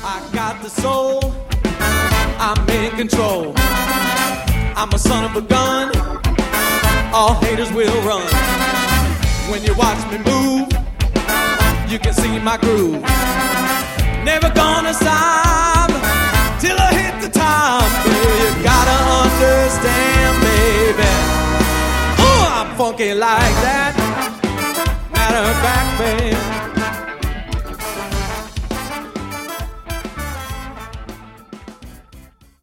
I got the soul, I'm in control. I'm a son of a gun, all haters will run. When you watch me move, you can see my groove. Never gonna stop till I hit the top. Yeah, you gotta understand, baby. I'm funky like